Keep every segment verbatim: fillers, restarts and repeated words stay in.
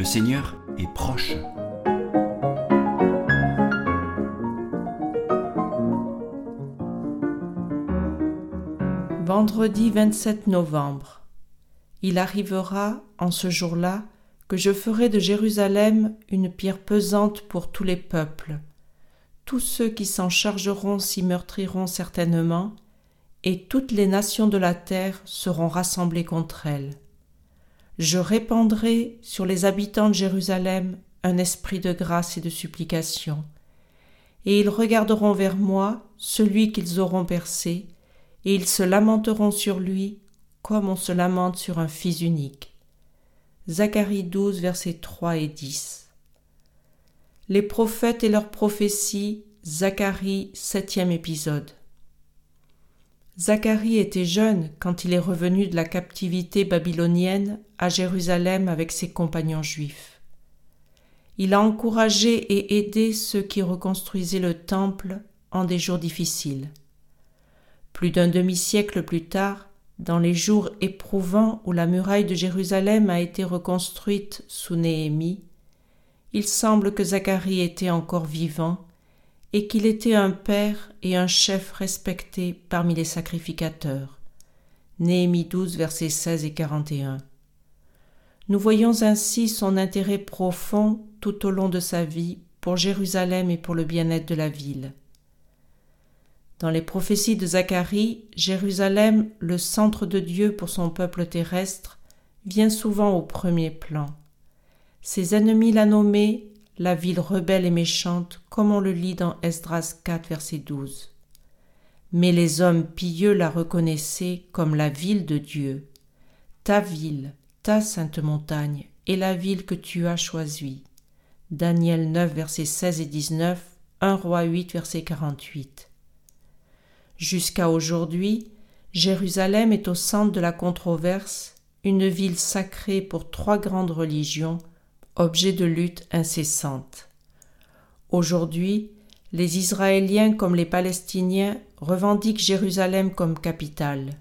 Le Seigneur est proche. Vendredi vingt-sept novembre. Il arrivera, en ce jour-là, que je ferai de Jérusalem une pierre pesante pour tous les peuples. Tous ceux qui s'en chargeront s'y meurtriront certainement, et toutes les nations de la terre seront rassemblées contre elle. Je répandrai sur les habitants de Jérusalem un esprit de grâce et de supplication, et ils regarderont vers moi, celui qu'ils auront percé, et ils se lamenteront sur lui comme on se lamente sur un fils unique. Zacharie douze, versets trois et dix. Les prophètes et leurs prophéties, Zacharie, septième épisode. Zacharie était jeune quand il est revenu de la captivité babylonienne à Jérusalem avec ses compagnons juifs. Il a encouragé et aidé ceux qui reconstruisaient le temple en des jours difficiles. Plus d'un demi-siècle plus tard, dans les jours éprouvants où la muraille de Jérusalem a été reconstruite sous Néhémie, il semble que Zacharie était encore vivant et qu'il était un père et un chef respecté parmi les sacrificateurs. Néhémie douze, versets seize et quarante et un. Nous voyons ainsi son intérêt profond tout au long de sa vie pour Jérusalem et pour le bien-être de la ville. Dans les prophéties de Zacharie, Jérusalem, le centre de Dieu pour son peuple terrestre, vient souvent au premier plan. Ses ennemis la nommaient la ville rebelle et méchante, comme on le lit dans Esdras quatre, verset douze. Mais les hommes pieux la reconnaissaient comme la ville de Dieu. Ta ville, ta sainte montagne, est la ville que tu as choisie. Daniel neuf, versets seize et dix-neuf, un Roi huit, verset quarante-huit. Jusqu'à aujourd'hui, Jérusalem est au centre de la controverse, une ville sacrée pour trois grandes religions, objet de lutte incessante. Aujourd'hui, les Israéliens comme les Palestiniens revendiquent Jérusalem comme capitale.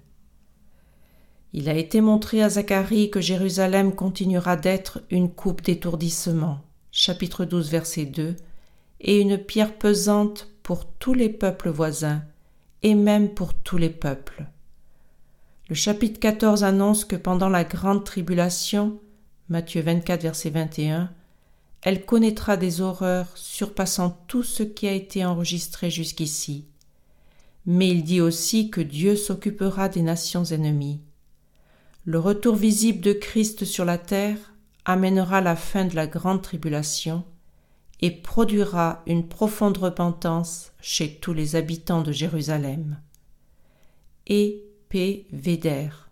Il a été montré à Zacharie que Jérusalem continuera d'être une coupe d'étourdissement, chapitre douze, verset deux, et une pierre pesante pour tous les peuples voisins, et même pour tous les peuples. Le chapitre quatorze annonce que pendant la grande tribulation, Matthieu vingt-quatre, verset vingt et un, elle connaîtra des horreurs surpassant tout ce qui a été enregistré jusqu'ici. Mais il dit aussi que Dieu s'occupera des nations ennemies. Le retour visible de Christ sur la terre amènera la fin de la grande tribulation et produira une profonde repentance chez tous les habitants de Jérusalem. Et P. Védère.